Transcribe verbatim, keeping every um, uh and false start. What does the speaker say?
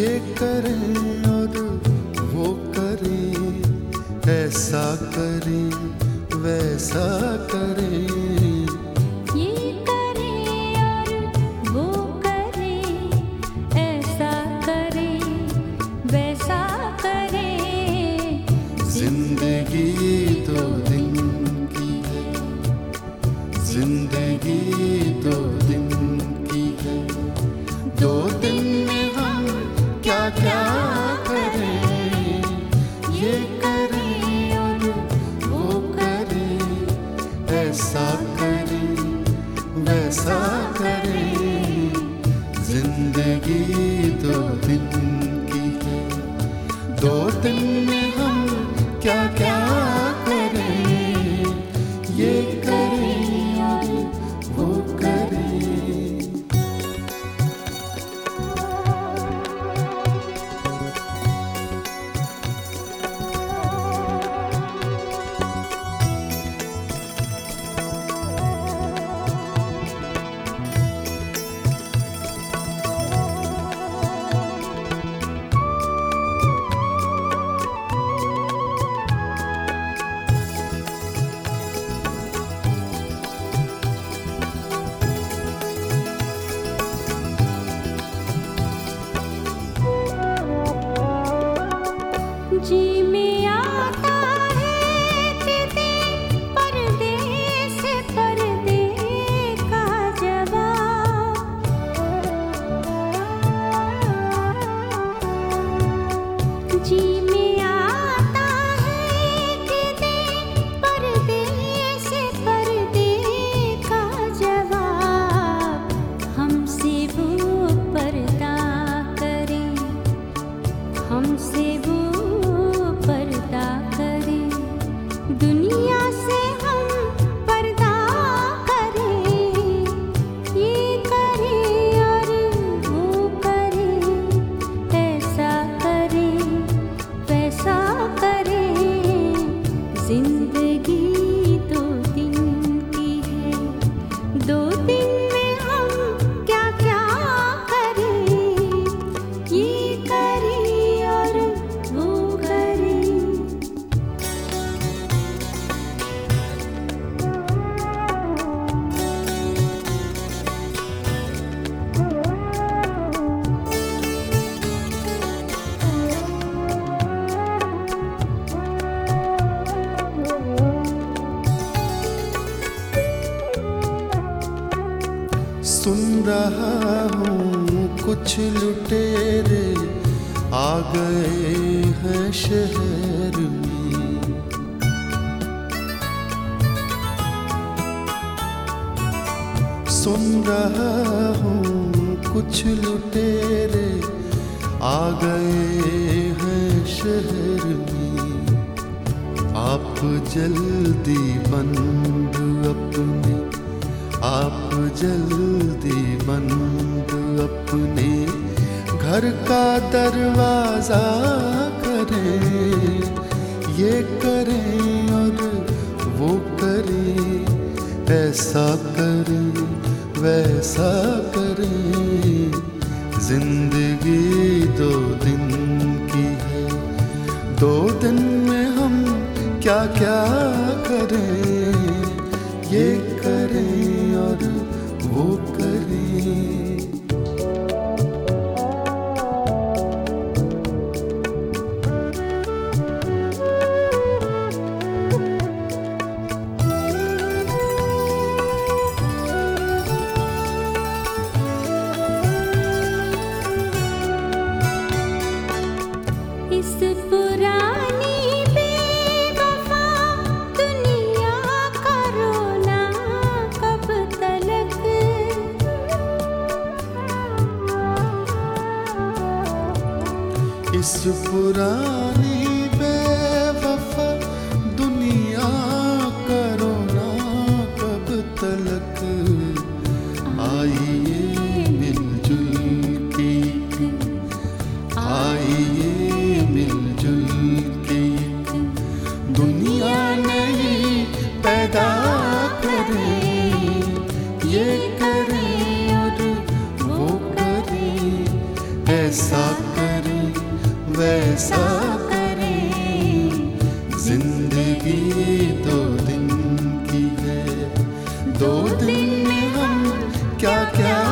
ये करें और वो करें, ऐसा करें वैसा करें। ये करें और वो करें, ऐसा करें वैसा करें। जिंदगी दो दिन की है, जिंदगी दो दिन की है। दो दिन में हम क्या क्या करें, ये करें और वो करें, ऐसा करें वैसा करें। जिंदगी दो दिन की है, दो दिन में हम क्या क्या करें, ये करें और वो करें। जी में आता है तेरे परदेस पर्दे का जवाब। जी में आता है तेरे परदेस पर्दे का जवाब। हमसे वो पर्दा करे, हमसे वो पर्दा करें, दुनिया से हम पर्दा करें। ये करें और वो करें, ऐसा करें वैसा करें। जिंदगी दो दिन की है, दो दिन में हम क्या क्या करें, ये करें और वो करें। सुन रहा हूँ कुछ लुटेरे आ गए हैं शहर में। सुन रहा हूँ कुछ लुटेरे आ गए हैं शहर में। आप जल्दी बंद अपने, आप जल्दी बंद अपने घर का दरवाजा करें। ये करें और वो करें, ऐसा करें वैसा करें। जिंदगी दो दिन की है, दो दिन में हम क्या क्या करें, ये करें और वो करें। इस पुरानी बेवफा दुनिया का रोना कब तलक। इस पुरानी बेवफा दुनिया का रोना कब तलक। आइए मिलजुल के, आइए मिलजुल के दुनिया नई पैदा करें। ये करें और वो करें, ऐसा करें कैसा करें। जिंदगी दो दिन की है, दो दिन में हम क्या क्या